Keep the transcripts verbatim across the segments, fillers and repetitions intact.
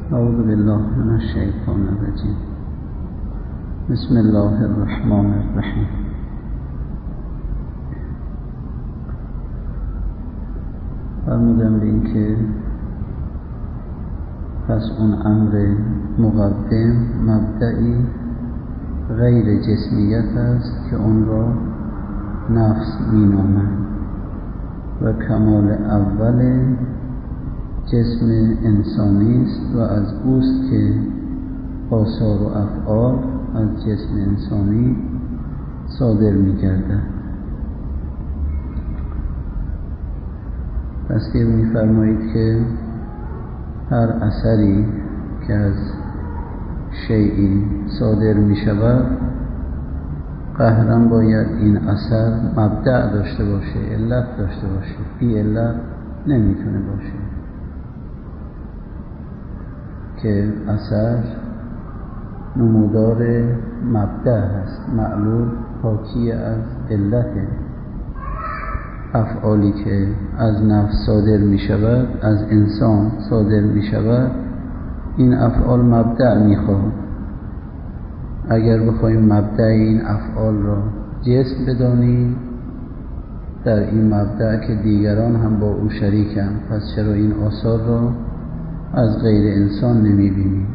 اعوذ بالله من الشیطان الرجیم. بسم الله الرحمن الرحیم. فرمودم به این که پس اون امر مقدم مبدئی غیر جسمیت است که اون را نفس مینامند و کمال اول جسم انسانی است و از اوست که آثار و افعال از جسم انسانی صادر می‌گردد. پس که می‌فرمایید که هر اثری که از شیئی صادر می‌شود قهراً باید این اثر مبدأ داشته باشه، علت داشته باشه. بی علت نمیتونه باشه که اثر نمودار مبدأ هست. معلول حاکی از علته. افعالی که از نفس صادر می شود، از انسان صادر می شود، این افعال مبدأ می خواهد. اگر بخوایم مبدأ این افعال را جسم بدانیم، در این مبدأ که دیگران هم با او شریکند، پس چرا این آثار را از غیر انسان نمی بینیم؟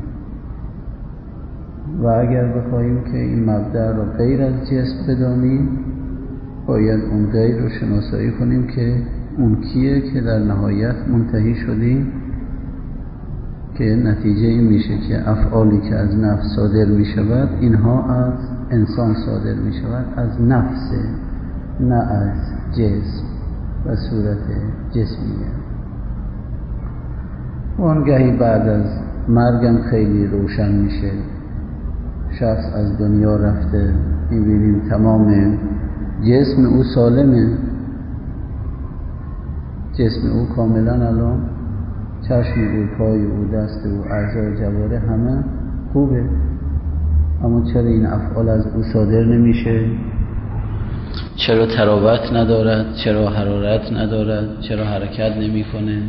و اگر بخوایم که این مبدأ را غیر از جسم بدانیم، باید اون غیر رو شناسایی کنیم که اون کیه که در نهایت منتهی شدیم که نتیجه این میشه که افعالی که از نفس صادر می شود اینها از انسان صادر می شود، از نفس، نه از جسم و صورت جسمیه. وانگهی بعد از مرگم خیلی روشن میشه. شخص از دنیا رفته، میبینیم تمام جسم او سالمه، جسم او کاملا الان، چشم او، پای او، دست او، اعضای جواره همه خوبه، اما چرا این افعال از او صادر نمیشه؟ چرا تراوت ندارد؟ چرا حرارت ندارد؟ چرا حرکت نمیکنه؟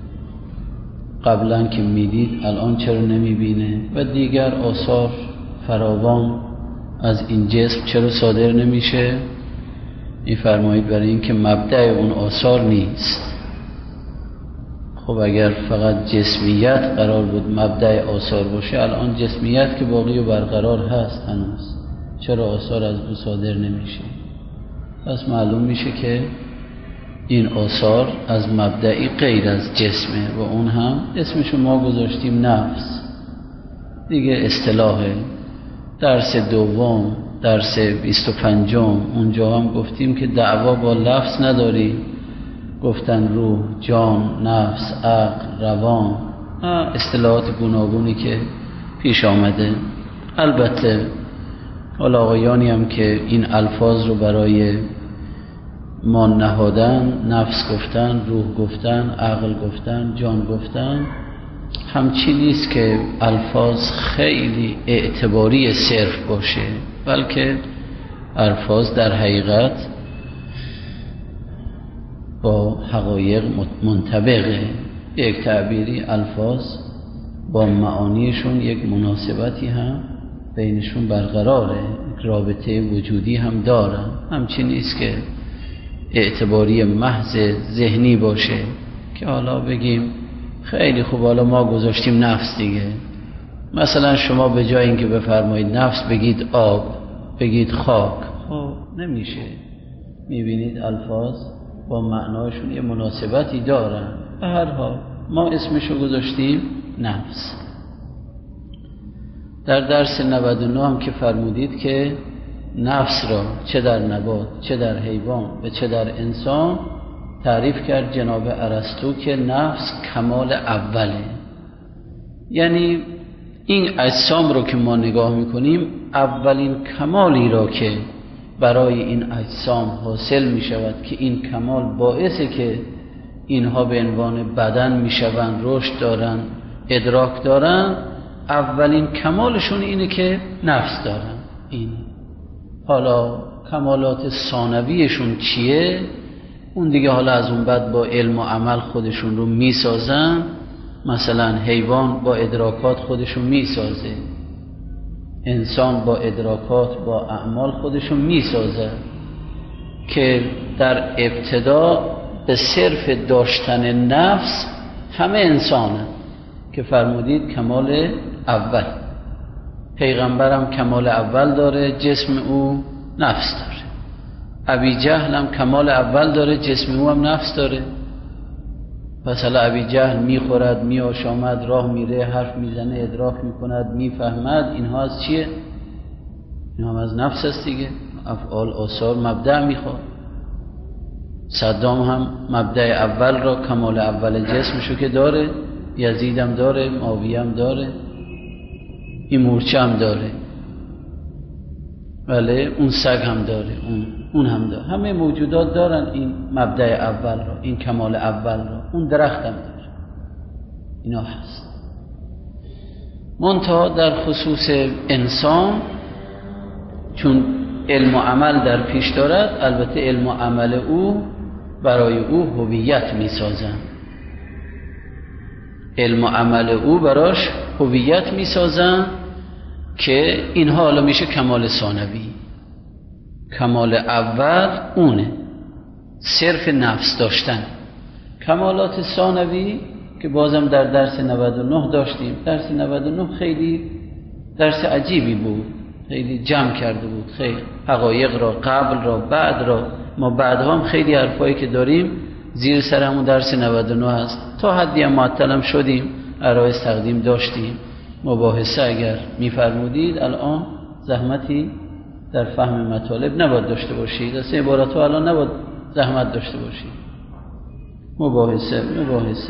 قبلا که میدید الان چرا نمیبینه؟ و دیگر آثار فراوان از این جسم چرا صادر نمیشه؟ میفرمایید برای این که مبدأ اون آثار نیست. خب اگر فقط جسمیت قرار بود مبدأ آثار باشه، الان جسمیت که باقی و برقرار هست هنوز، چرا آثار از او صادر نمیشه؟ پس معلوم میشه که این آثار از مبدئی غیر از جسمه و اون هم اسمشو ما گذاشتیم نفس. دیگه اصطلاحه. درس دوم، درس بیست و پنجم، اونجا هم گفتیم که دعوا با لفظ نداریم. گفتن روح، جان، نفس، عقل، روان، اصطلاحات گوناگونی که پیش آمده. البته حالا آقایانی هم که این الفاظ رو برای ما نهادن، نفس گفتن، روح گفتن، عقل گفتن، جان گفتن، همچین نیست که الفاظ خیلی اعتباری صرف باشه، بلکه الفاظ در حقیقت با حقایق منطبقه. یک تعبیری الفاظ با معانیشون یک مناسبتی هم بینشون برقراره، رابطه وجودی هم دارن. همچین نیست که اعتباری محض ذهنی باشه که حالا بگیم خیلی خوب حالا ما گذاشتیم نفس دیگه. مثلا شما به جای اینکه بفرمایید نفس بگید آب، بگید خاک، خب نمیشه. میبینید الفاظ با معناشون یه مناسبتی دارن. به هر حال ما اسمشو گذاشتیم نفس. در درس نود و نه هم که فرمودید که نفس را چه در نبات، چه در حیوان و چه در انسان تعریف کرد جناب ارسطو که نفس کمال اوله. یعنی این اجسام رو که ما نگاه میکنیم، اولین کمالی را که برای این اجسام حاصل میشود که این کمال باعثه که اینها به عنوان بدن میشوند، رشد دارن، ادراک دارن، اولین کمالشون اینه که نفس دارن. این حالا کمالات ثانویشون چیه؟ اون دیگه حالا از اون بعد با علم و عمل خودشون رو میسازن. مثلا حیوان با ادراکات خودشو میسازه، انسان با ادراکات با اعمال خودشو میسازه که در ابتدا به صرف داشتن نفس همه انسانه که فرمودید کمال اول. پیغمبرم کمال اول داره، جسم او نفس داره. ابی جهل هم کمال اول داره، جسم او هم نفس داره. مثلا ابی جهل میخورد، میآشامد، راه میره، حرف میزنه، ادراک میکند، میفهمد. اینها از چیه؟ اینها هم از نفس است دیگه. افعال آثار مبدأ میخواد. صدام هم مبدأ اول را، کمال اول جسمشو که داره، یزید هم داره، معاویه هم داره، این مورچه هم داره، بله اون سگ هم داره، اون اون هم داره. همه موجودات دارن این مبدأ اول را، این کمال اول را. اون درخت هم داره، اینا هست. منتها در خصوص انسان چون علم و عمل در پیش دارد، البته علم و عمل او برای او هویت می سازن. علم و عمل او براش هویت می سازن که اینها حالا میشه کمال ثانوی. کمال اول اونه، صرف نفس داشتن. کمالات ثانوی که بازم در درس نود و نه داشتیم. درس نود و نه خیلی درس عجیبی بود، خیلی جمع کرده بود، خیلی حقایق را، قبل را، بعد را. ما بعدها هم خیلی حرفایی که داریم زیر سر همون درس نود و نه هست. تا حدی هم معطلم شدیم، عرایض تقدیم داشتیم، مباحثه اگر میفرمودید الان زحمتی در فهم مطالب نباید داشته باشید. اصلا عبارتها الان نباید زحمت داشته باشید. مباحثه مباحثه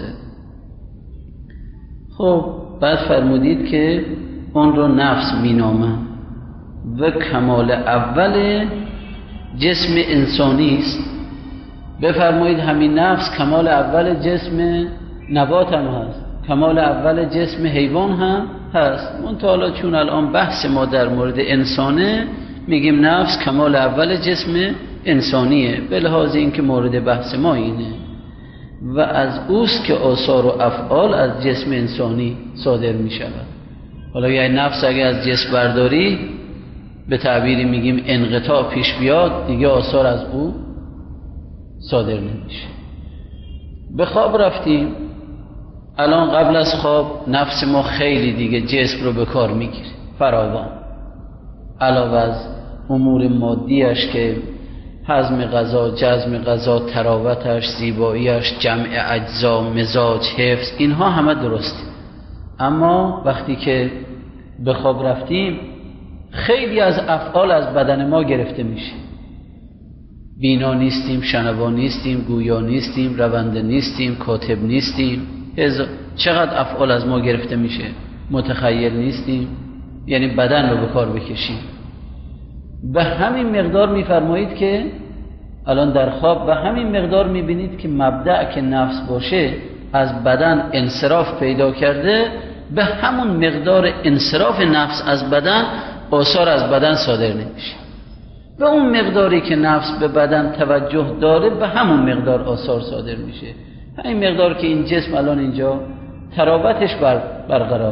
خب بعد فرمودید که اون رو نفس مینامن و کمال اول جسم انسانی است. بفرمایید همین نفس کمال اول جسم نبات هم هست، کمال اول جسم حیوان هم هست. منتها حالا چون الان بحث ما در مورد انسانه، میگیم نفس کمال اول جسم انسانیه، به لحاظ اینکه مورد بحث ما اینه و از اوست که آثار و افعال از جسم انسانی صادر میشود. حالا یعنی نفس اگه از جسم برداری، به تعبیری میگیم انقطاع پیش بیاد، دیگه آثار از او صادر نمیشه. به خواب رفتیم، الان قبل از خواب نفس ما خیلی دیگه جسم رو به کار میگیره، فراوان. علاوه از امور مادیش که هضم غذا، جذب غذا، تراوتش، زیباییش، جمع اجزا، مزاج، حفظ، اینها همه درسته. اما وقتی که به خواب رفتیم خیلی از افعال از بدن ما گرفته میشه. بینا نیستیم، شنوا نیستیم، گویا نیستیم، رونده نیستیم، کاتب نیستیم. چقدر افعال از ما گرفته میشه. متخیل نیستیم، یعنی بدن رو به کار بکشیم. به همین مقدار میفرمایید که الان در خواب به همین مقدار میبینید که مبدأ که نفس باشه از بدن انصراف پیدا کرده، به همون مقدار انصراف نفس از بدن آثار از بدن صادر نمیشه. به اون مقداری که نفس به بدن توجه داره، به همون مقدار آثار صادر میشه. همین مقدار که این جسم الان اینجا تراوتش بر برقرار،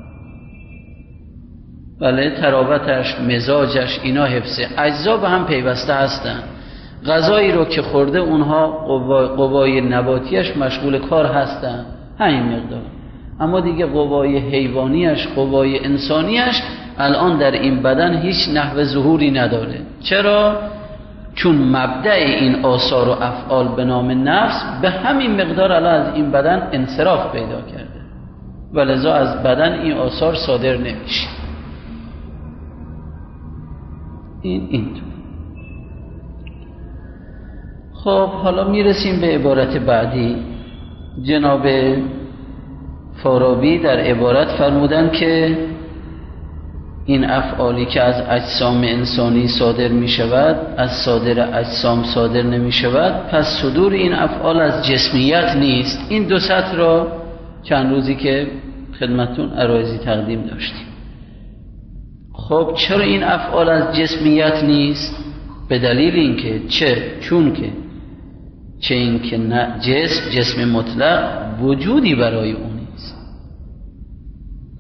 بله تراوتش، مزاجش، اینا حفظه. اجزا به هم پیوسته هستن. غذایی رو که خورده اونها قوا... قوای نباتیش مشغول کار هستن، همین مقدار. اما دیگه قوای حیوانیش، قوای انسانیش الان در این بدن هیچ نحو ظهوری نداره. چرا؟ چون مبدأ این آثار و افعال به نام نفس به همین مقدار الان از این بدن انصراف پیدا کرده و لذا از بدن این آثار صادر نمیشه. این اینطور. خب حالا میرسیم به عبارت بعدی. جناب فارابی در عبارت فرمودن که این افعالی که از اجسام انسانی صادر می شود از صادر اجسام صادر نمی شود، پس صدور این افعال از جسمیت نیست. این دو سطر را چند روزی که خدمتون عرایضی تقدیم داشتیم. خب چرا این افعال از جسمیت نیست؟ به دلیل اینکه چه چون که چه اینکه نه جسم جسم مطلق وجودی برای اون نیست.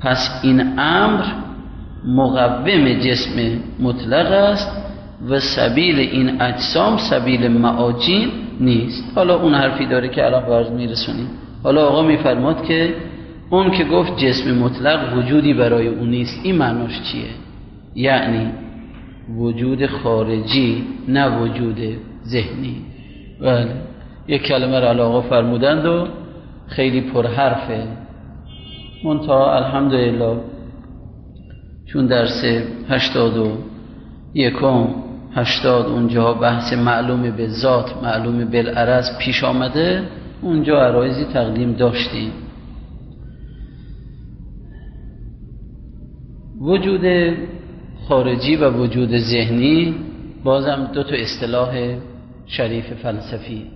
پس این امر مقوم جسم مطلق است و سبیل این اجسام سبیل معاجین نیست. حالا اون حرفی داره که الان برز میرسونیم. حالا آقا میفرماد که اون که گفت جسم مطلق وجودی برای اون نیست، این معناش چیه؟ یعنی وجود خارجی، نه وجود ذهنی. بله، یک کلمه را آقا فرمودند و خیلی پرحرفه، منتها الحمدلله چون درس هشتاد و یکم هشتاد اونجا بحث معلوم به ذات معلوم بالعرض پیش آمده، اونجا عرایزی تقدیم داشتیم. وجود خارجی و وجود ذهنی بازم دو تا اصطلاح شریف فلسفی.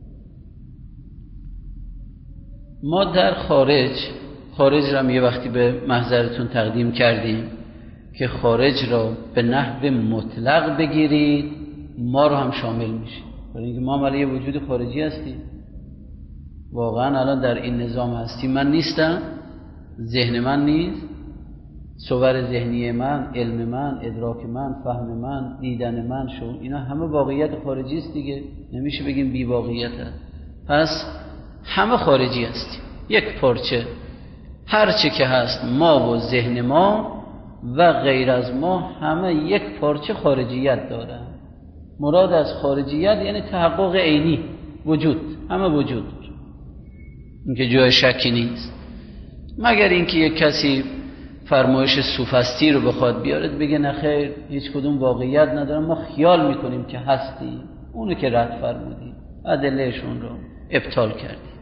ما در خارج خارج را یه وقتی به محضرتون تقدیم کردیم که خارج را به نحو مطلق بگیرید ما رو هم شامل میشه، برای اینکه ما عملی وجود خارجی هستیم. واقعا الان در این نظام هستیم، من نیستم، ذهن من نیست، صور ذهنی من، علم من، ادراک من، فهم من، دیدن من، شو اینا همه واقعیت خارجی است دیگه، نمیشه بگیم بی واقعیت هست. پس همه خارجی هستیم، یک پارچه، هر چه که هست ما و ذهن ما و غیر از ما همه یک پارچه خارجیت دارن. مراد از خارجیت یعنی تحقق عینی، وجود، همه وجود، اینکه جای شکی نیست، مگر اینکه یک کسی فرمایش سوفستی رو بخواد بیارد بگه نه خیر هیچ کدوم واقعیت ندارن، ما خیال میکنیم که هستیم، اونو که رد فرمودیم، ادلهشون رو ابطال کردیم.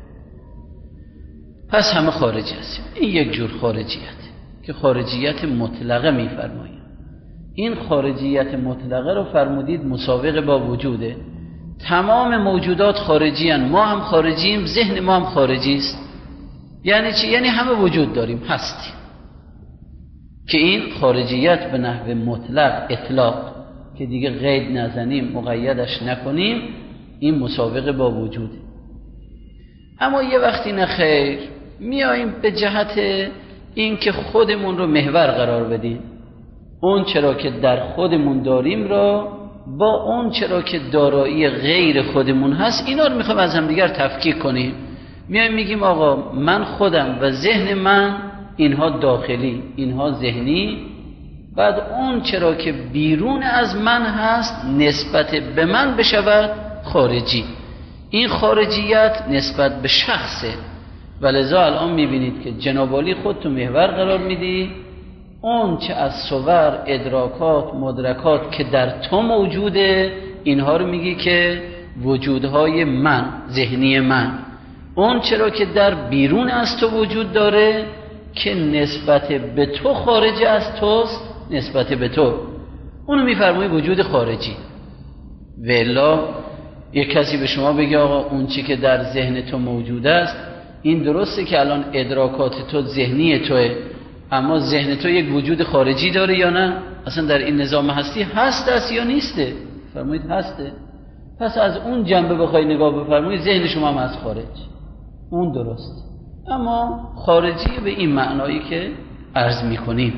پس همه خارجی هستیم. این یک جور خارجیت که خارجیت مطلقه میفرماییم. این خارجیت مطلقه رو فرمودید مساوق با وجوده. تمام موجودات خارجی هستند، ما هم خارجیم، ذهن ما هم خارجی است. یعنی چی؟ یعنی همه وجود داریم، هستیم. که این خارجیت به نحو مطلق، اطلاق، که دیگه قید نزنیم، مقیدش نکنیم، این مساوق با وجوده. اما یه وقتی نخیر میاییم به جهت این که خودمون رو محور قرار بدیم، اون چرا که در خودمون داریم را با اون چرا که دارایی غیر خودمون هست، اینا رو میخوایم از هم دیگر تفکیک کنیم. میایم میگیم آقا من خودم و ذهن من اینها داخلی، اینها ذهنی، بعد اون چرا که بیرون از من هست نسبت به من بشود خارجی. این خارجیت نسبت به شخصه، ولذا الان میبینید که جناب عالی خود تو محور قرار میدی، اون چه از صور، ادراکات، مدرکات که در تو موجوده، اینها رو میگی که وجودهای من، ذهنی من. اون چرا که در بیرون از تو وجود داره که نسبت به تو خارج از توست، نسبت به تو، اونو میفرمایی وجود خارجی. والا یک کسی به شما بگه آقا اون چی که در ذهن تو موجود است، این درسته که الان ادراکات تو ذهنی توه، اما ذهن تو یک وجود خارجی داره یا نه؟ اصلا در این نظام هستی هست است یا نیسته؟ فرمایید هسته. پس از اون جنبه بخوای نگاه بفرمایید ذهن شما هم از خارج، اون درست، اما خارجی به این معنایی که عرض میکنیم.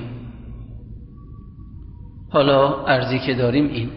حالا عرضی که داریم این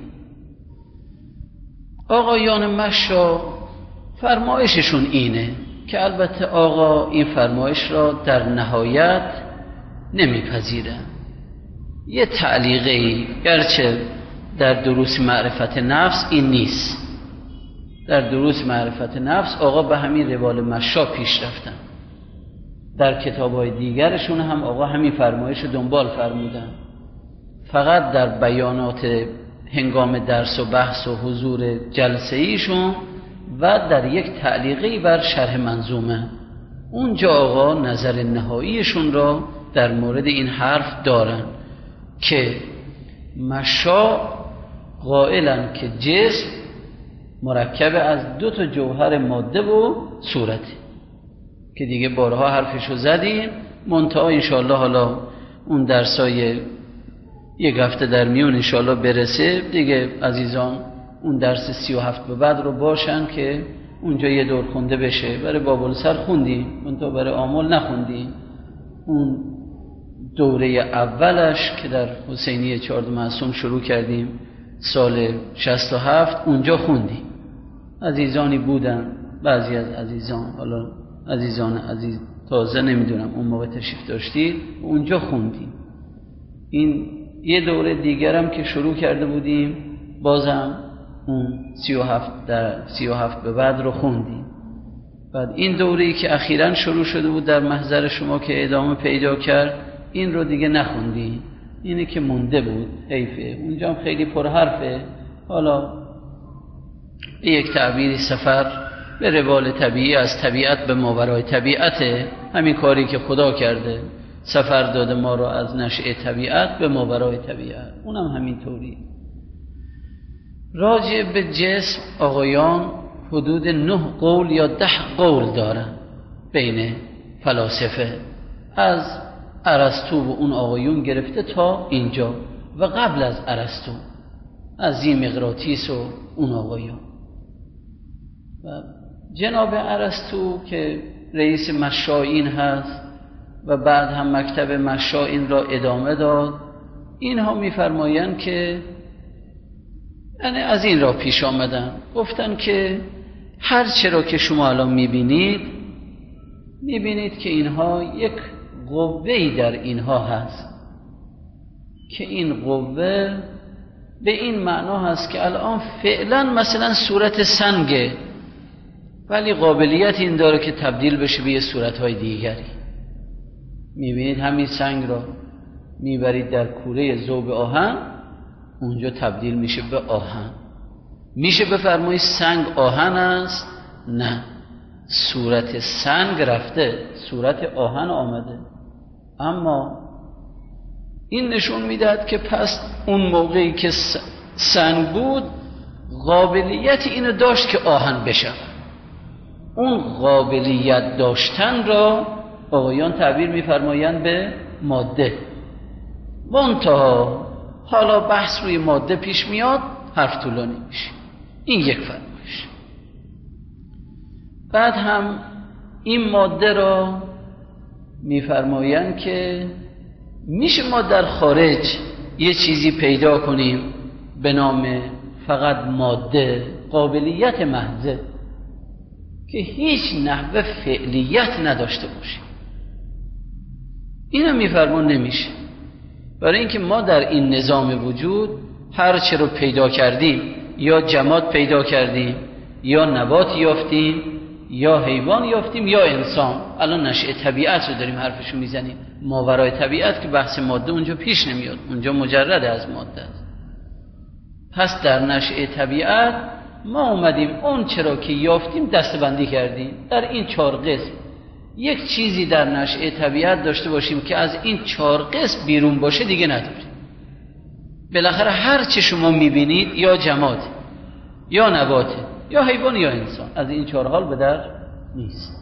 آقایان مشا فرمایششون اینه که البته آقا این فرمایش را در نهایت نمیپذیره. یه تعلیقی گرچه در دروس معرفت نفس این نیست، در دروس معرفت نفس آقا به همین روال مشا پیش رفتن، در کتاب‌های دیگرشون هم آقا همین فرمایش رو دنبال فرمودن، فقط در بیانات هنگام درس و بحث و حضور جلسه ایشون و در یک تعلیقی بر شرح منظومه، اونجا آقا نظر نهاییشون را در مورد این حرف دارن که مشا قائلن که جسم مرکب از دو تا جوهر ماده و صورته، که دیگه بارها حرفشو زدیم، منتها انشاءالله حالا اون درسای یک هفته در میون انشاءالله برسه دیگه، عزیزان اون درس سی و هفت به بعد رو باشن که اونجا یه دور خونده بشه. برای بابل سر خوندیم منتها برای آمل نخوندیم. اون دوره اولش که در حسینیه چهارده معصوم شروع کردیم سال شصت و هفت، اونجا خوندیم. عزیزانی بودن، بعضی از عزیزان، حالا عزیزان عزیز تازه نمیدونم اون موقع تشریف داشتید، اونجا خوندیم. این یه دوره دیگرم که شروع کرده بودیم، بازم اون سی و هفت در سی و هفت به بعد رو خوندیم. بعد این دوره‌ای که اخیراً شروع شده بود در محضر شما که ادامه پیدا کرد، این رو دیگه نخوندیم. اینه که مونده بود، حیفه. اونجا هم خیلی پرحرفه. حالا به یک تعبیری سفر به روال طبیعی، از طبیعت به ماورای طبیعته، همین کاری که خدا کرده، سفر داده ما رو از نشأه طبیعت به ماورای طبیعت، اونم همین طوری. راجع به جسم آقایان حدود نه قول یا ده قول دارن بین فلاسفه، از ارسطو و اون آقایون گرفته تا اینجا و قبل از ارسطو، از زیمقراطیس و اون آقایون. و جناب ارسطو که رئیس مشائین هست و بعد هم مکتب مشائین را ادامه داد، اینها میفرمایند که یعنی از این را پیش آمدن، گفتن که هر چرا که شما الان میبینید، میبینید که اینها یک قوه‌ای در اینها هست که این قوه به این معنا هست که الان فعلا مثلا صورت سنگه، ولی قابلیت این داره که تبدیل بشه به یه صورتهای دیگری. میبینید همین سنگ را میبرید در کوره ذوب آهن، اونجا تبدیل میشه به آهن. میشه بفرمایید سنگ آهن است؟ نه، صورت سنگ رفته، صورت آهن آمده. اما این نشون میدهد که پس اون موقعی که سنگ بود قابلیت اینو داشت که آهن بشه. اون قابلیت داشتن را آقایان تعبیر میفرمایند به ماده. منتها حالا بحث روی ماده پیش میاد، حرف طولانی میشه. این یک فرمایش. بعد هم این ماده را میفرمایند که میشه ما در خارج یه چیزی پیدا کنیم به نام فقط ماده، قابلیت محضه، که هیچ نحوه فعلیت نداشته باشه. اینو میفرمان نمیشه، برای اینکه ما در این نظام وجود هر چه رو پیدا کردیم، یا جماد پیدا کردیم، یا نبات یافتیم، یا حیوان یافتیم، یا انسان. الان نشأه طبیعت رو داریم حرفشو میزنیم. ماورای طبیعت که بحث ماده اونجا پیش نمیاد، اونجا مجرد از ماده است. پس در نشأه طبیعت ما اومدیم اون چرا که یافتیم دسته‌بندی کردیم در این چهار قسم. یک چیزی در نشأه طبیعت داشته باشیم که از این چهار قسم بیرون باشه دیگه نداریم. بالاخره هر چه شما میبینید یا جماد، یا نباته، یا حیوان، یا انسان، از این چهار حال به در نیست.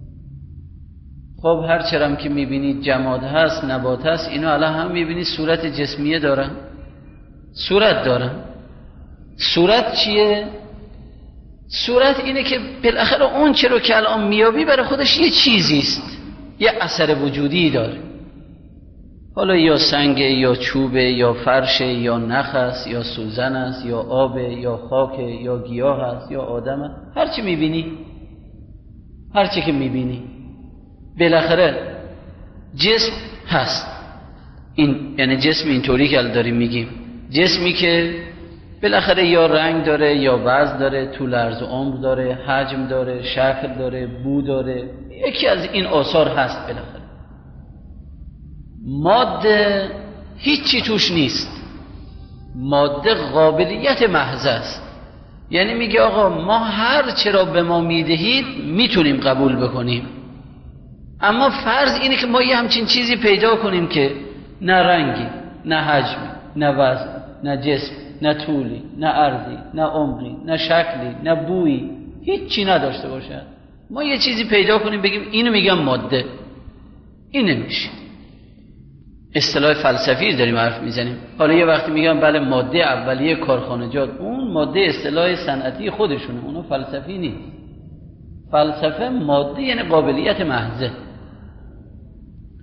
خب هر چرا هم که میبینید جماد هست، نبات هست، اینا الان هم میبینید صورت جسمیه دارن، صورت دارن. صورت چیه؟ صورت اینه که بالاخره اون چرا که الان میابی برای خودش یه چیزیست، یه اثر وجودی داره. حالا یا سنگه، یا چوبه، یا فرشه، یا نخ است، یا سوزن است، یا آبه، یا خاکه، یا گیاه است، یا آدمه. هر چی میبینی، هر چی که میبینی بالاخره جسم هست. این یعنی جسم اینطوری که داریم میگیم، جسمی که بالاخره یا رنگ داره، یا وزن داره، طول عرض و عمر داره، حجم داره، شکل داره، بو داره، یکی از این آثار هست. بالاخره ماده هیچی توش نیست، ماده قابلیت محض است. یعنی میگه آقا ما هر چرا به ما میدهید میتونیم قبول بکنیم، اما فرض اینه که ما یه همچین چیزی پیدا کنیم که نه رنگی، نه حجمی، نه وزن، نه جسم، نه طولی، نه عرضی، نه عمقی، نه شکلی، نه بویی، هیچی نداشته باشد. ما یه چیزی پیدا کنیم بگیم اینو میگم ماده، این نمیشه. اصطلاح فلسفی داریم حرف میزنیم. حالا یه وقتی میگم بله ماده اولیه کارخانجات، اون ماده اصطلاح صنعتی خودشونه، اونو فلسفی نیست. فلسفه ماده یعنی قابلیت محضه.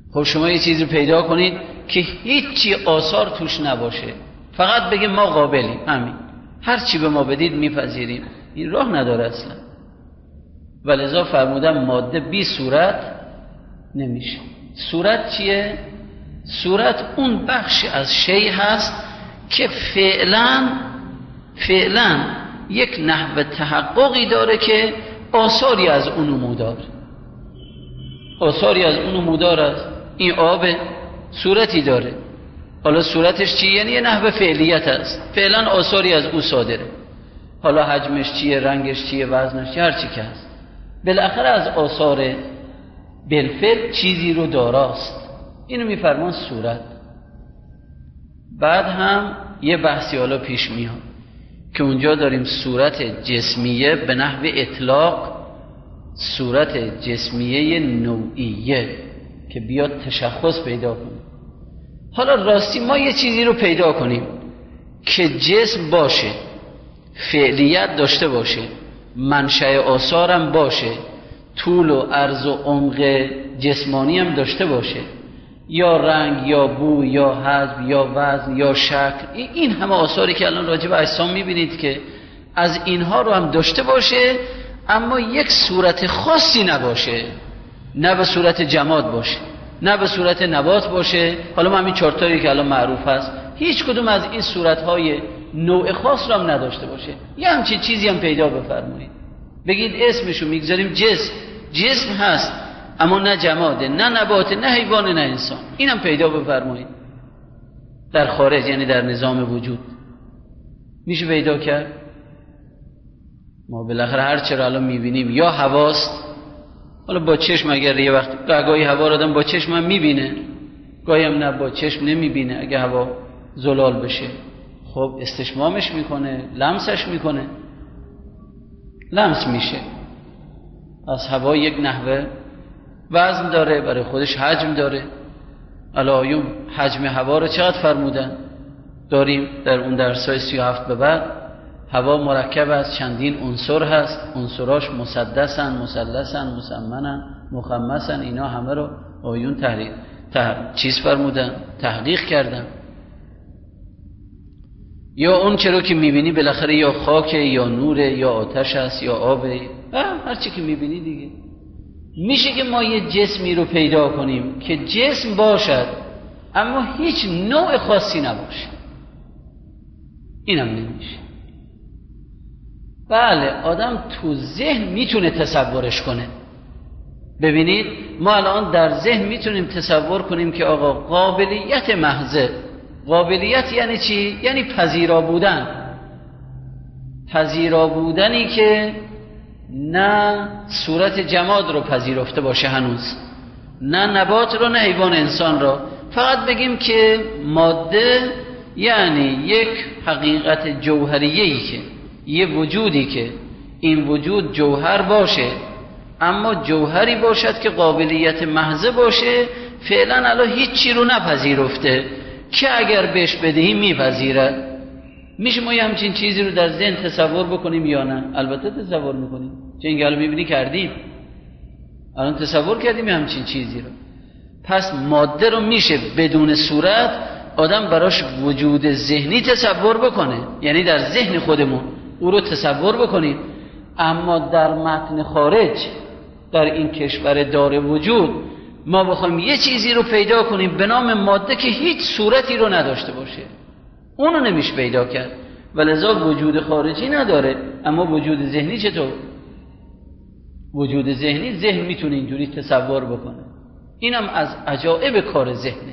خب شما یه چیزی پیدا کنید که هیچی آثار توش نباشه، فقط بگیم ما قابلیم، همین هر چی به ما بدید میپذیریم، این راه نداره اصلا. ولذا فرمودم ماده بی صورت نمیشه. صورت چیه؟ صورت اون بخش از شی هست که فعلا فعلا یک نحو تحققی داره که آثاری از اون نمودار آثاری از اون نمودار است. این آب صورتی داره، حالا صورتش چیه؟ یعنی یه نحو فعلیت است، فعلا آثاری از او صادره، حالا حجمش چیه، رنگش چیه، وزنش چیه، هر چی که هست، بالاخره از آثار بالفعل چیزی رو داراست. اینو میفرمان صورت. بعد هم یه بحثی حالا پیش میاد که اونجا داریم صورت جسمیه به نحو اطلاق، صورت جسمیه نوعیه که بیاد تشخص پیدا کنیم. حالا راستی ما یه چیزی رو پیدا کنیم که جسم باشه، فعلیت داشته باشه، منشأ آثارم باشه، طول و عرض و عمق جسمانی هم داشته باشه، یا رنگ یا بو یا حجم یا وزن یا شکل، این همه آثاری که الان راجع به اجسام میبینید که از اینها رو هم داشته باشه، اما یک صورت خاصی نباشه، نه به صورت جماد باشه، نه به صورت نبات باشه. حالا ما همین چارتایی که الان معروف هست، هیچ کدوم از این صورتهای نوع خاص رو هم نداشته باشه. یه همچین چیزی هم پیدا بفرمایید، بگید اسمشو میگذاریم جسم. جسم هست اما نه جماده، نه نباته، نه حیوان، نه انسان. اینم پیدا بفرمایید در خارج، یعنی در نظام وجود میشه پیدا کرد. ما بالاخره هر چه را الان میبینیم یا حواست، حالا با چشم اگر یه وقت گاهی هوا رو آدم با چشم هم میبینه، گاهی هم نه با چشم نمیبینه، اگه هوا زلال بشه خب استشمامش میکنه، لمسش میکنه، لمس میشه. از هوا یک نحوه وزن داره، برای خودش حجم داره. الایوم حجم هوا رو چقدر فرمودن؟ داریم در اون درسای سی و هفت به بعد. هوا مرکب از چندین عنصر هست، عنصراش مسدسن، مثلثن، مسمنن، مخمسن. اینا همه رو آیون تحریک تح... چیز فرمودن، تحقیق کردن. یا اون چرا که میبینی بالاخره یا خاکه یا نوره یا آتش است یا آبه، هر چی که میبینی دیگه. میشه که ما یه جسمی رو پیدا کنیم که جسم باشد اما هیچ نوع خاصی نباشه؟ اینم نمیشه. بله آدم تو ذهن میتونه تصورش کنه. ببینید ما الان در ذهن میتونیم تصور کنیم که آقا قابلیت محضه، قابلیت یعنی چی؟ یعنی پذیرا بودن، پذیرا بودنی که نه صورت جماد رو پذیرفته باشه هنوز، نه نبات رو، نه حیوان انسان رو. فقط بگیم که ماده یعنی یک حقیقت جوهریه‌ای که یه وجودی که این وجود جوهر باشه، اما جوهری باشد که قابلیت محضه باشه، فعلا الان هیچ چی رو نپذیرفته که اگر بهش بدهی میپذیرد. میشه ما یه همچین چیزی رو در ذهن تصور بکنیم یا نه؟ البته تصور میکنیم، چه اینگه الان میبینی کردیم، الان تصور کردیم همچین چیزی رو. پس ماده رو میشه بدون صورت آدم براش وجود ذهنی تصور بکنه، یعنی در ذهن خودمون او رو تصور بکنیم، اما در متن خارج، در این کشور دار وجود، ما بخوایم یه چیزی رو پیدا کنیم به نام ماده که هیچ صورتی رو نداشته باشه، اونو نمیشه پیدا کرد. ولذا وجود خارجی نداره، اما وجود ذهنی چطور؟ وجود ذهنی ذهن میتونه اینجوری تصور بکنه. اینم از عجائب کار ذهنه.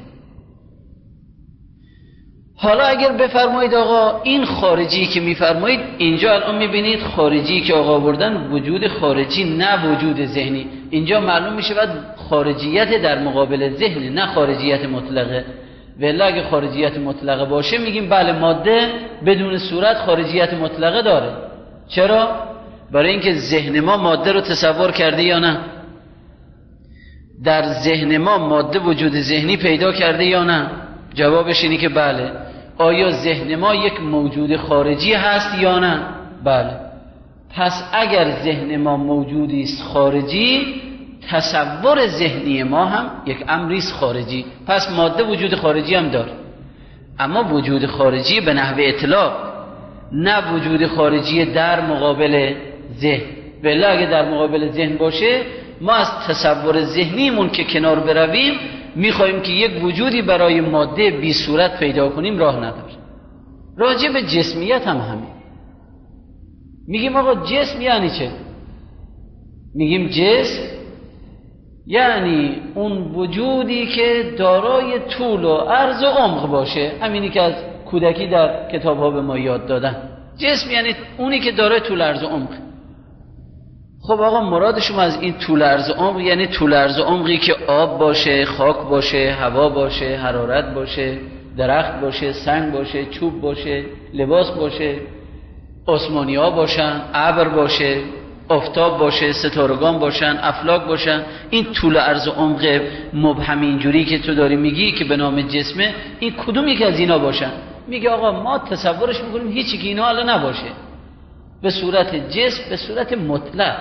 حالا اگر بفرمایید آقا این خارجی که میفرمایید، اینجا الان میبینید خارجی که آقا بردن وجود خارجی نه وجود ذهنی، اینجا معلوم میشه بعد خارجیت در مقابل ذهن، نه خارجیت مطلقه. ولی اگه خارجیت مطلقه باشه میگیم بله ماده بدون صورت خارجیت مطلقه داره. چرا؟ برای اینکه ذهن ما ماده رو تصور کرده یا نه؟ در ذهن ما ماده وجود ذهنی پیدا کرده یا نه؟ جوابش اینه که بله. آیا ذهن ما یک موجود خارجی هست یا نه؟ بله. پس اگر ذهن ما موجودی است خارجی، تصور ذهنی ما هم یک امریست خارجی. پس ماده وجود خارجی هم داره، اما وجود خارجی به نحو اطلاق، نه وجود خارجی در مقابل ذهن. بله اگه در مقابل ذهن باشه، ما از تصور ذهنیمون که کنار برویم میخوایم که یک وجودی برای ماده بی صورت پیدا کنیم، راه نداره. راجع به جسمیت هم همین. میگیم آقا جسم یعنی چه؟ میگیم جسم یعنی اون وجودی که دارای طول و عرض و عمق باشه. همینی که از کودکی در کتاب ها به ما یاد دادن. جسم یعنی اونی که دارای طول عرض و عمق. خب آقا مراد شما از این طول عرض و عمق یعنی طول عرض و عمقی که آب باشه، خاک باشه، هوا باشه، حرارت باشه، درخت باشه، سنگ باشه، چوب باشه، لباس باشه، آسمانی ها باشن، ابر باشه، آفتاب باشه، ستارگان باشن، افلاک باشن. این طول عرض و عمق مبهم اینجوری که تو داری میگی که به نام جسمه، این کدوم یک از اینا باشن؟ میگه آقا ما تصورش میکنیم هیچی که اینا الان نباشه، به صورت جسم، به صورت مطلق.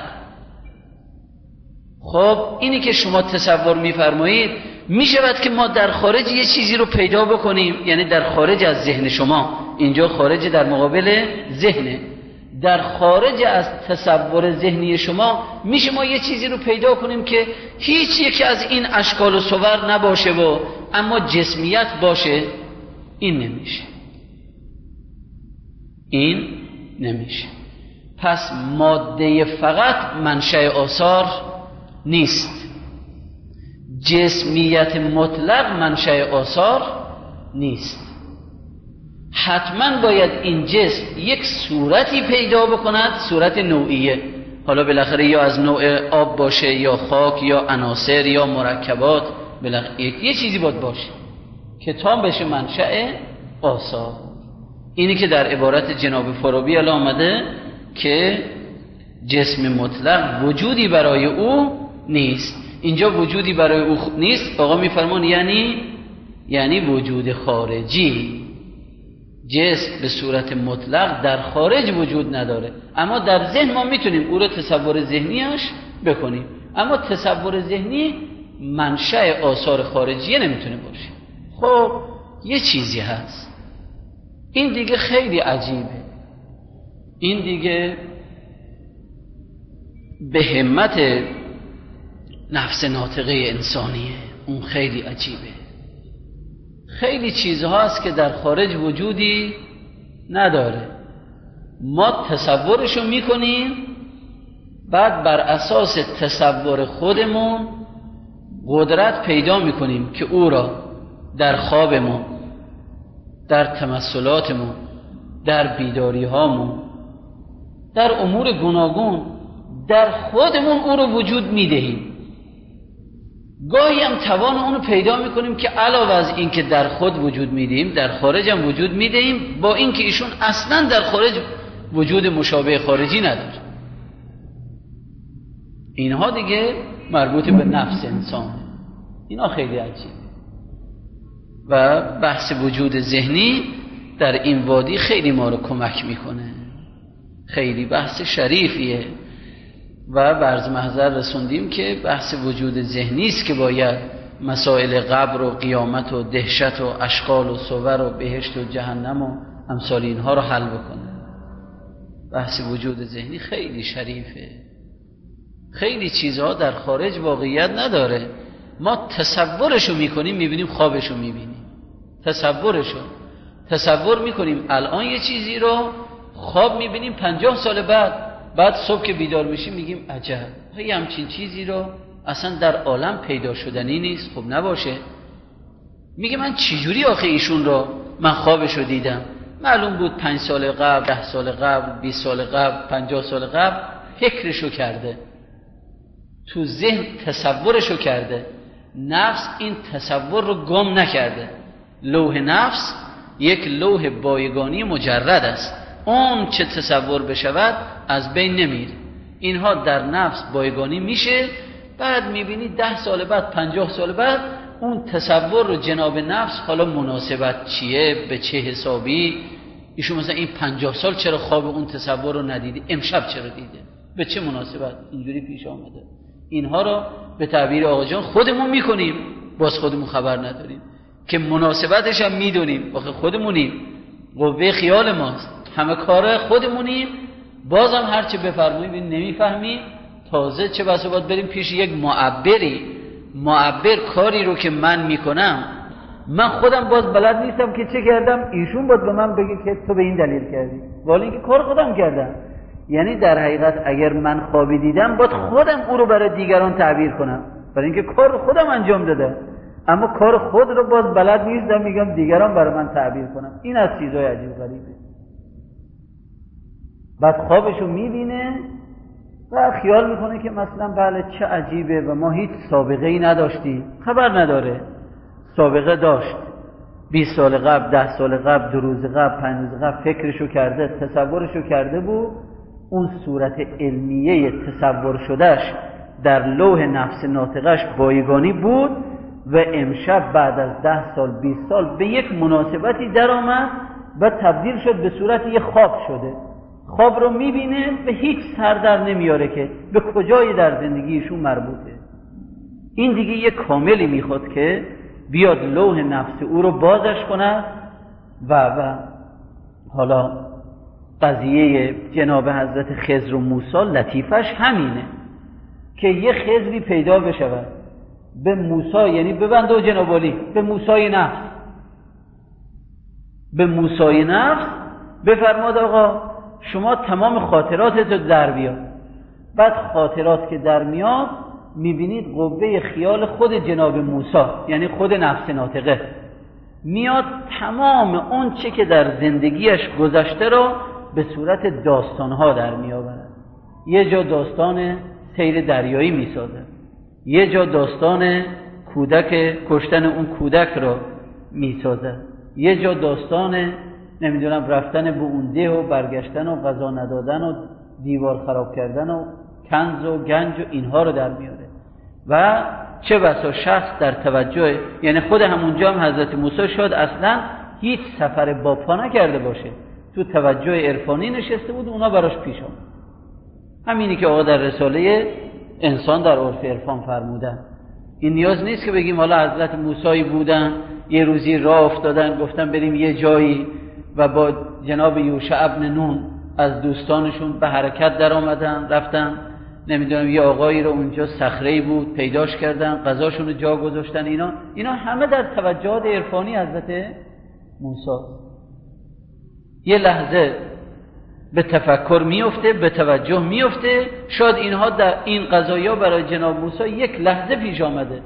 خب اینی که شما تصور میفرمایید میشود که ما در خارج یه چیزی رو پیدا بکنیم، یعنی در خارج از ذهن شما، اینجا خارج در مقابل ذهنه، در خارج از تصور ذهنی شما میشه ما یه چیزی رو پیدا کنیم که هیچ یکی از این اشکال و صور نباشه و اما جسمیت باشه. این نمیشه، این نمیشه. پس ماده فقط منشأ آثار نیست، جسمیت مطلق منشأ آثار نیست. حتما باید این جسم یک صورتی پیدا بکند، صورت نوعیه. حالا بالاخره یا از نوع آب باشه یا خاک یا عناصر یا مرکبات، بالاخره یه چیزی باید باشه که تا بشه منشأ آثار. اینی که در عبارت جناب فارابی الان آمده که جسم مطلق وجودی برای او نیست. اینجا وجودی برای او نیست آقا میفرمان یعنی یعنی وجود خارجی. جسم به صورت مطلق در خارج وجود نداره، اما در ذهن ما میتونیم او رو تصور ذهنیش بکنیم، اما تصور ذهنی منشأ آثار خارجی نمیتونه باشه. خب یه چیزی هست، این دیگه خیلی عجیبه، این دیگه به همت نفس ناطقه انسانیه، اون خیلی عجیبه. خیلی چیزها هست که در خارج وجودی نداره، ما تصورشو میکنیم، بعد بر اساس تصور خودمون قدرت پیدا میکنیم که او را در خوابمون، در تمثلاتمون، در بیداری هامون، در امور گوناگون در خودمون او رو وجود میدهیم. گاهی هم توان اونو پیدا میکنیم که علاوه از این که در خود وجود میدهیم، در خارج هم وجود میدهیم، با این که ایشون اصلا در خارج وجود مشابه خارجی نداره. اینها دیگه مربوط به نفس انسان، اینا خیلی عجیب. و بحث وجود ذهنی در این وادی خیلی ما رو کمک میکنه، خیلی بحث شریفیه. و برز محضر رسوندیم که بحث وجود ذهنی است که باید مسائل قبر و قیامت و دهشت و اشکال و صور و بهشت و جهنم و امثال اینها رو حل بکنه. بحث وجود ذهنی خیلی شریفه، خیلی چیزها در خارج واقعیت نداره، ما تصورشو میکنیم، میبینیم خوابشو میبینیم، تصورشو تصور میکنیم الان یه چیزی رو خواب میبینیم، پنجاه سال بعد بعد صبح که بیدار میشیم میگیم عجب، یه همچین چیزی رو اصلا در عالم پیدا شدنی نیست. خب نباشه، میگه من چجوری آخه ایشون رو من خوابش رو دیدم، معلوم بود پنج سال قبل، ده سال قبل، بیست سال قبل، پنجاه سال قبل فکرشو کرده، تو ذهن تصورشو کرده، نفس این تصور رو گم نکرده. لوح نفس یک لوح بایگانی مجرد است، اون چه تصور بشود از بین نمیره. اینها در نفس بایگانی میشه، بعد میبینی ده سال بعد، پنجاه سال بعد اون تصور رو جناب نفس، حالا مناسبت چیه، به چه حسابی، ایشون مثلا این پنجاه سال چرا خواب اون تصور رو ندیدی، امشب چرا دیده، به چه مناسبت اینجوری پیش آمده. اینها رو به تعبیر آقا جان خودمون میکنیم، باز خودمون خبر نداریم که مناسبتش هم میدونیم، واقعا خودمونیم، قوه خیال ماست، همه کار خودمونیم، بازم هرچی بفرماییم نمیفهمیم. تازه چه بسا باید بریم پیش یک معبری، معبر کاری رو که من میکنم من خودم باز بلد نیستم که چه کردم، ایشون باید به من بگه که تو به این دلیل کردی، ولی اینکه کار خودم کردم. یعنی در حقیقت اگر من خوابی دیدم باید خودم او رو برای دیگران تعبیر کنم، برای اینکه کار رو خودم انجام دادم، اما کار خود رو باز بلد نیستم میگم دیگران برای من تعبیر کنم. این از چیزای عجیب غریبه. بعد خوابشو میبینه و خیال میکنه که مثلا بله چه عجیبه و ما هیچ سابقه ای نداشتیم. خبر نداره، سابقه داشت. بیست سال قبل، ده سال قبل، دو روز قبل، پنج روز قبل فکرشو کرده، تصورشو کرده بود. اون صورت علمیه تصور شدهش در لوح نفس ناطقش بایگانی بود و امشب بعد از ده سال، بیست سال به یک مناسبتی در آمد و تبدیل شد به صورت یک خواب شده. خواب رو میبینه و هیچ سر در نمیاره که به کجای در زندگیشون مربوطه. این دیگه یک کاملی میخواد که بیاد لوح نفس او رو بازش کنه و و حالا قضیه جناب حضرت خضر و موسی لطیفش همینه که یه خضری پیدا بشود به موسی، یعنی به بنده و جناب علی، به موسی نفس، به موسی نفس بفرماد آقا شما تمام خاطراتت رو در بیاد. بعد خاطرات که در میاد میبینید قوه خیال خود جناب موسی، یعنی خود نفس ناطقه میاد تمام اون چه که در زندگیش گذشته رو به صورت داستانها در میآورد. یه جا داستان سیر دریایی میسازه، یه جا داستان کودک کشتن اون کودک رو میسازه، یه جا داستان نمیدونم رفتن به اون ده و برگشتن و غذا ندادن و دیوار خراب کردن و کنز و گنج و اینها رو در میاره. و چه بسا شخص در توجه، یعنی خود همونجا هم حضرت موسی شاید اصلا هیچ سفر با پا نکرده باشه، تو توجه عرفانی نشسته بود، اونا براش پیش آمد. همینی که آقا در رساله انسان در عرف عرفان فرمودن. این نیاز نیست که بگیم حالا حضرت موسی بودن یه روزی راه افتادن گفتن بریم یه جایی و با جناب یوشع ابن نون از دوستانشون به حرکت در آمدن، رفتن نمیدونم یه آقایی رو اونجا صخره‌ای بود پیداش کردن، غذاشون رو جا گذاشتن. اینا اینا همه در توجهات عرفانی حضرت موسی. یه لحظه به تفکر میفته، به توجه میفته، شاید اینها در این قضایا برای جناب موسی یک لحظه پیش آمده.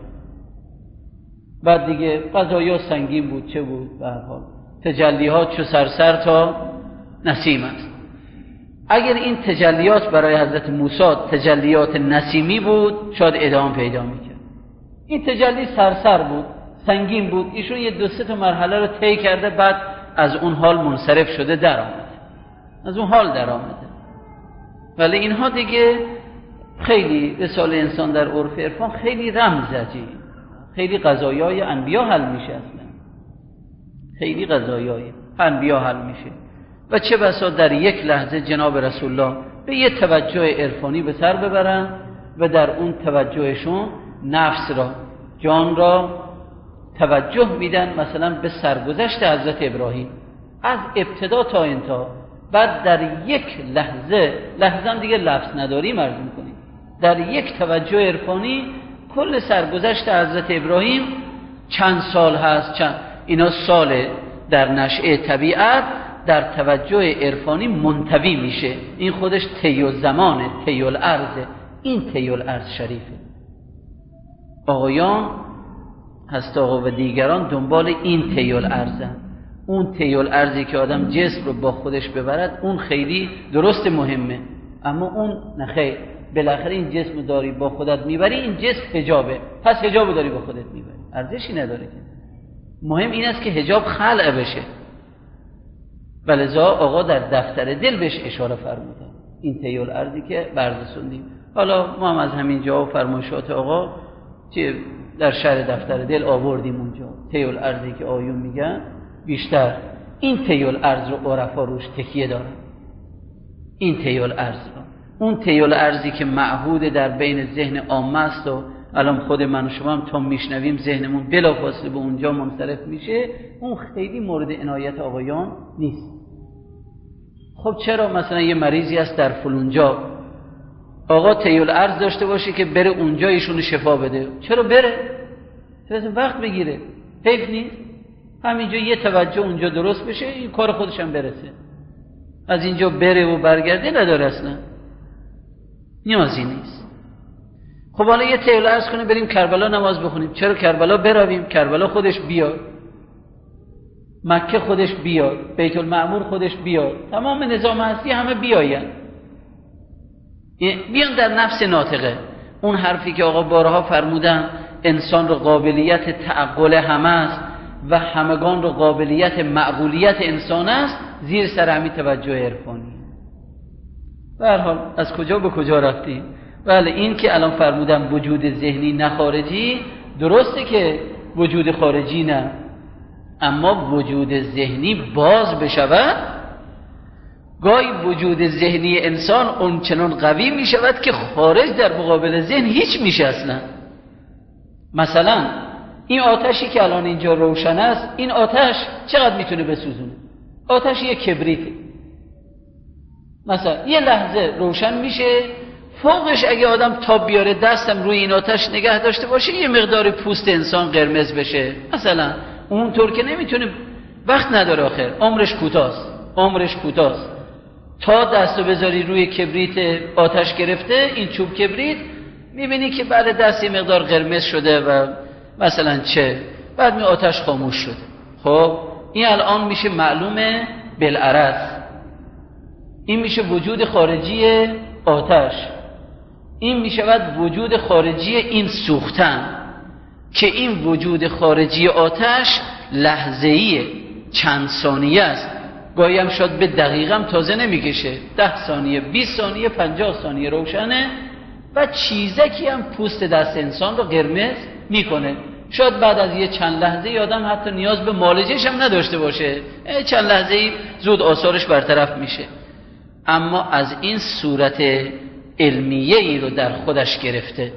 بعد دیگه قضایا سنگین بود، چه بود؟ به هر حال تجلیات چو سرسر تا نسیم است. اگر این تجلیات برای حضرت موسی تجلیات نسیمی بود شاید ادامه پیدا میکرد. این تجلی سرسر بود، سنگین بود، ایشون یه دو سه تا مرحله رو طی کرده، بعد از اون حال منصرف شده در آمده، از اون حال در آمده. ولی اینها دیگه خیلی رساله انسان در عرف عرفان خیلی رمزجی، خیلی قضایای انبیا حل میشه، اصلا خیلی قضایای انبیا حل میشه. و چه بسا در یک لحظه جناب رسول الله به یه توجه عرفانی به سر ببرن و در اون توجهشون نفس را، جان را توجه میدن مثلا به سرگذشت حضرت ابراهیم از ابتدا تا انتها. بعد در یک لحظه، لحظه هم دیگه لفظ نداریم عرض میکنیم، در یک توجه عرفانی کل سرگذشت حضرت ابراهیم چند سال هست، چند اینا سال در نشأه طبیعت در توجه عرفانی منطوی میشه. این خودش طی الزمانه، طی الارضه. این طی الارض شریفه. آقایان هست آقا و دیگران دنبال این طی الارضن. اون طی الارضی که آدم جسم رو با خودش ببرد اون خیلی درست مهمه، اما اون نخیر. بالاخره این جسم داری با خودت میبری، این جسم حجابه، پس حجاب داری با خودت میبری، ارزشی نداره که. مهم این است که حجاب خلع بشه. ولذا آقا در دفتر دل بهش اشاره فرمودن، این طی الارضی که بررسوندیم. حالا ما هم از همین جا و فرمایشات آقا که در شهر دفتر دل آوردیم اونجا طی الارضی که آیون میگن، بیشتر این طی الارض رو عرفا روش تکیه دارن، این طی الارض رو. اون تیل ارزی که معهود در بین ذهن عامه است و الان خود من و شما هم تا میشنویم ذهنمون بلافاصله به اونجا منصرف میشه، اون خیلی مورد عنایت آقایان نیست. خب چرا مثلا یه مریضی هست در فلونجا، آقا تیل ارز داشته باشه که بره اونجا ایشونو شفا بده، چرا بره؟ چرا وقت بگیره؟ حیف نیست؟ همینجا یه توجه اونجا درست بشه، این کار خودش هم برسه. از اینجا بره و برگرده نداره، اصلا نیازی نیست. خب حالا یه تیل ارز کنه بریم کربلا نماز بخونیم، چرا کربلا برویم؟ کربلا خودش بیاد، مکه خودش بیاد، بیت المعمور خودش بیاد، تمام نظام هستی همه بیاین، بیان در نفس ناطقه. اون حرفی که آقا بارها فرمودن انسان رو قابلیت تعقل همه است و همگان رو قابلیت معقولیت انسان است، زیر سر همین توجه عرفانی. به هر حال از کجا به کجا رفتیم؟ بله این که الان فرمودم وجود ذهنی نه خارجی، درسته که وجود خارجی نه، اما وجود ذهنی باز بشود، گاهی وجود ذهنی انسان اون چنان قوی می شود که خارج در مقابل ذهن هیچ میشه اصلا. مثلا این آتشی که الان اینجا روشن است، این آتش چقدر میتونه بسوزونه؟ آتش یک کبریته، مثلا یه لحظه روشن میشه، فوقش اگه آدم تاب بیاره دستم روی این آتش نگه داشته باشه یه مقدار پوست انسان قرمز بشه مثلا، اونطور که نمیتونه، وقت نداره، آخر عمرش کوتاست، عمرش کوتاست. تا دستو بذاری روی کبریت آتش گرفته، این چوب کبریت، میبینی که بعد دست یه مقدار قرمز شده و مثلا چه، بعد می آتش خاموش شده. خب این الان میشه معلومه بالعرض، این میشه وجود خارجی آتش، این میشود وجود خارجی این سوختن، که این وجود خارجی آتش لحظه‌ایه، چند ثانیه است، گاهی هم شاید به دقیقم تازه نمیکشه، ده ثانیه، بیست ثانیه، پنجاه ثانیه روشنه و چیزکی هم پوست دست انسان رو قرمز میکنه. شاید بعد از یه چند لحظه آدم حتی نیاز به معالجه‌اش هم نداشته باشه، چند لحظه زود آثارش برطرف میشه. اما از این صورت علمیه ای رو در خودش گرفته.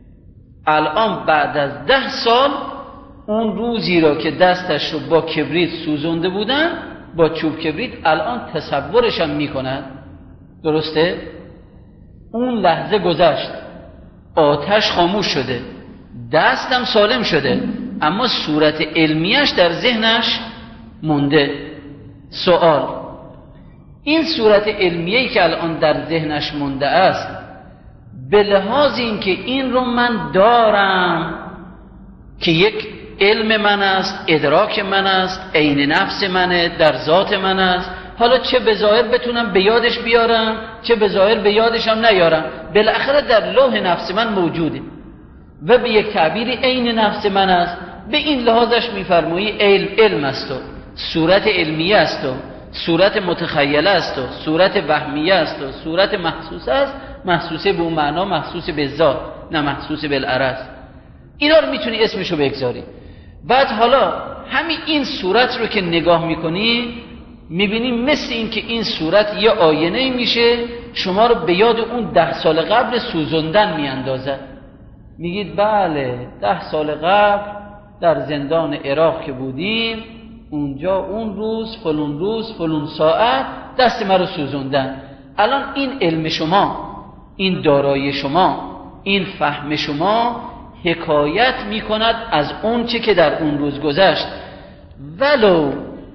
الان بعد از ده سال اون روزی را که دستش رو با کبریت سوزونده بودن، با چوب کبریت، الان تصورش هم میکنن. درسته؟ اون لحظه گذشت، آتش خاموش شده، دستم سالم شده، اما صورت علمیش در ذهنش مونده. سوال، این صورت علمیه‌ای که الان در ذهنش مونده است، به لحاظ این که این رو من دارم که یک علم من است، ادراک من است، عین نفس منه، در ذات من است، حالا چه به ظاهر بتونم به یادش بیارم، چه به ظاهر به یادش هم نیارم، بالاخره در لوح نفس من موجوده و به یک تعبیری عین نفس من است. به این لحاظش میفرمایی علم علم است و صورت علمیه است و صورت متخیله است و صورت وهمیه است و صورت محسوسه است، محسوسه به اون معنا، محسوسه به ذات، نه محسوسه بالعرض. اینا رو میتونی اسمشو بگذاری. بعد حالا همین این صورت رو که نگاه میکنی، میبینی مثل این که این صورت یه آینه میشه، شما رو به یاد اون ده سال قبل سوزوندن میاندازه. میگید بله ده سال قبل در زندان عراق که بودیم، اونجا اون روز فلون روز فلون ساعت دست ما رو سوزوندن. الان این علم شما، این دارایی شما، این فهم شما حکایت میکند از اون چه که در اون روز گذشت، ولو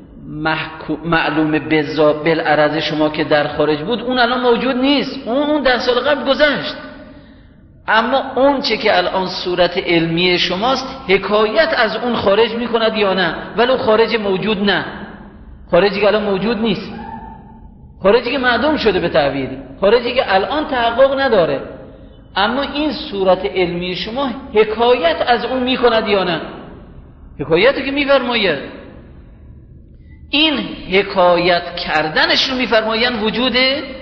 معلوم بالعرض شما که در خارج بود اون الان موجود نیست، اون اون ده سال قبل گذشت. اما اون چه که الان صورت علمی شماست حکایت از اون خارج میکند یا نه؟ ولو خارج موجود نه، خارجی که الان موجود نیست، خارجی که معدوم شده به تعبیری، خارجی که الان تحقق نداره، اما این صورت علمی شما حکایت از اون میکند یا نه؟ حکایتی که میفرماید، این حکایت کردنش رو میفرماین وجود،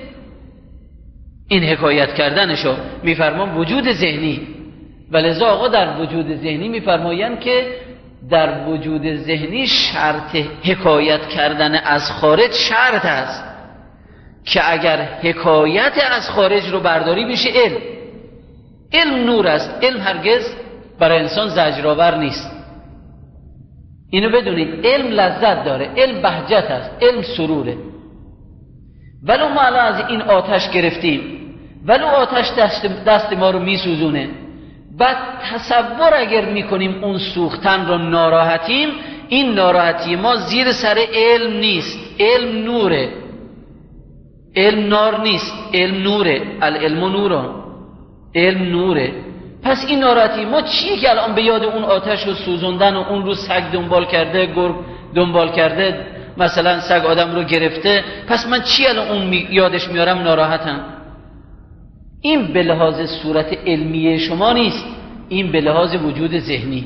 این حکایت کردنش رو میفرمان وجود ذهنی. ولذا آقا در وجود ذهنی میفرماین که در وجود ذهنی شرط حکایت کردن از خارج شرط است. که اگر حکایت از خارج رو برداری بشه علم. علم نور است، علم هرگز برای انسان زجرآور نیست. اینو بدونید، علم لذت داره، علم بهجت است، علم سروره. ولو ما الان از این آتش گرفتیم، ولو آتش دست, دست ما رو میسوزونه، بعد تصور اگر میکنیم اون سوختن رو ناراحتیم، این ناراحتی ما زیر سر علم نیست. علم نوره، علم نار نیست، علم نوره. العلم نوران، علم نوره. پس این ناراحتی ما چیه که الان به یاد اون آتش رو سوزوندن و اون رو سگ دنبال کرده، گرگ دنبال کرده، مثلا سگ آدم رو گرفته، پس من چی الان اون می... یادش میارم ناراحتم؟ این به لحاظ صورت علمیه شما نیست، این به لحاظ وجود ذهنی،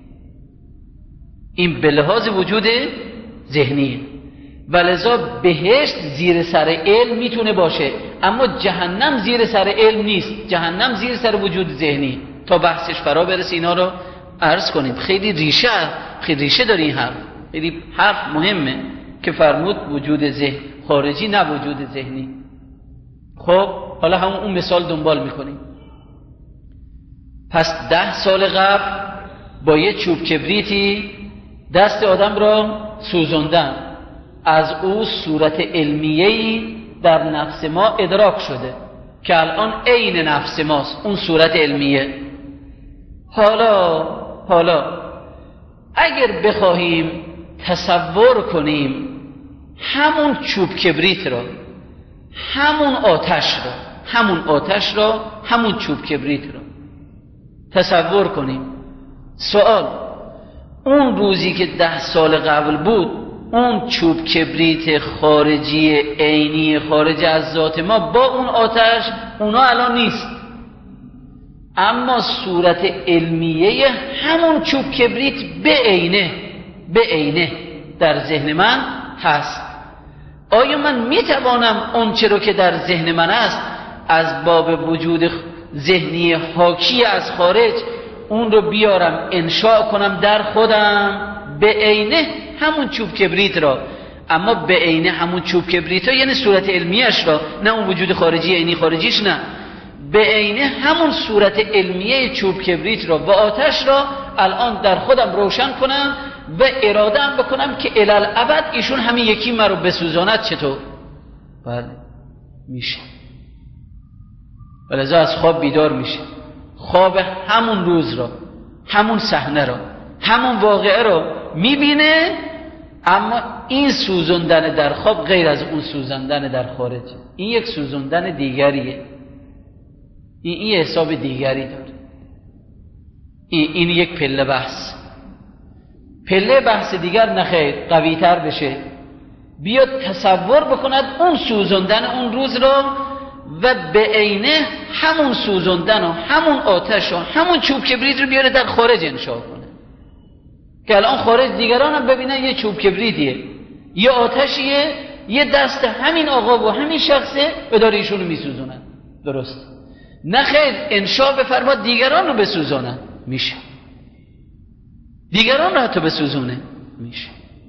این به لحاظ وجود ذهنی. ولذا بهشت زیر سر علم میتونه باشه، اما جهنم زیر سر علم نیست، جهنم زیر سر وجود ذهنی. تا بحثش فرا برسه اینا رو عرض کنیم. خیلی ریشه خیلی ریشه داره این حرف، خیلی حرف مهمه که فرمود وجود ذهن خارجی نه وجود ذهنی. خب حالا همون اون مثال دنبال میکنیم. پس ده سال قبل با یه چوب کبریتی دست آدم را سوزوندن، از او صورت علمیه‌ای در نفس ما ادراک شده که الان عین نفس ماست، اون صورت علمیه. حالا حالا اگر بخواهیم تصور کنیم همون چوب کبریت را، همون آتش را، همون آتش را، همون چوب کبریت را تصور کنیم، سوال، اون روزی که ده سال قبل بود، اون چوب کبریت خارجی عینی خارج از ذات ما با اون آتش، اونا الان نیست، اما صورت علمیه همون چوب کبریت به عینه به عینه در ذهن من هست. آیا من میتوانم اون چرا که در ذهن من است از باب وجود ذهنی حاکی از خارج اون رو بیارم انشاء کنم در خودم به عینه همون چوب کبریت را، اما به عینه همون چوب کبریت ها یعنی صورت علمیش را، نه اون وجود خارجی عینی خارجیش، نه، به عینه همون صورت علمیه چوب کبریت را و آتش را الان در خودم روشن کنم و اراده‌ام بکنم که الالعبد ایشون همین یکی من رو بسوزاند. چطور؟ بله میشه. ولذا از خواب بیدار میشه، خواب همون روز را، همون صحنه را، همون واقعه را میبینه، اما این سوزوندن در خواب غیر از اون سوزوندن در خارج، این یک سوزوندن دیگریه، این این حساب دیگری داره. این, این یک پله بحث. پله بحث دیگر نخیر قوی تر بشه، بیاد تصور بکند اون سوزوندن اون روز را و به عینه همون سوزوندن و همون آتش و همون چوب کبریت رو بیاره در خارج انشاء کنه، که الان خارج دیگران هم ببینن یه چوب کبریتیه، یه آتشیه، یه دست همین آقا و همین شخصه و داره ایشون رو میسوزونن. درست؟ نه خیر، انشاء بفرما دیگران رو بسوزونن، میشه، دیگران رو حتی بسوزونه، میشه.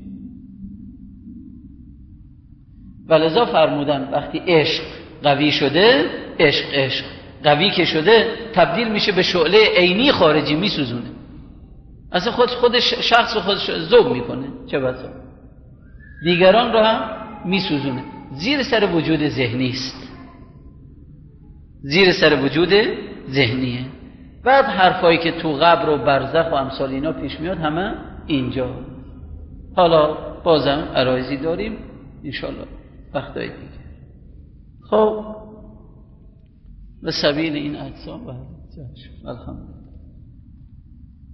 ولذا فرمودن وقتی عشق قوی شده، عشق عشق قوی که شده تبدیل میشه به شعله عینی خارجی، میسوزونه، اصلا خود خودش شخص خودش ذوب میکنه، چه بسا دیگران رو هم میسوزونه. زیر سر وجود ذهنی است، زیر سر وجود ذهنیه. بعد حرفایی که تو قبر و برزخ و امثال اینا پیش میاد همه اینجا. حالا بازم عرایزی داریم انشالله وقتای دیگه. خب به سبیل این اجسام و الحمدلله.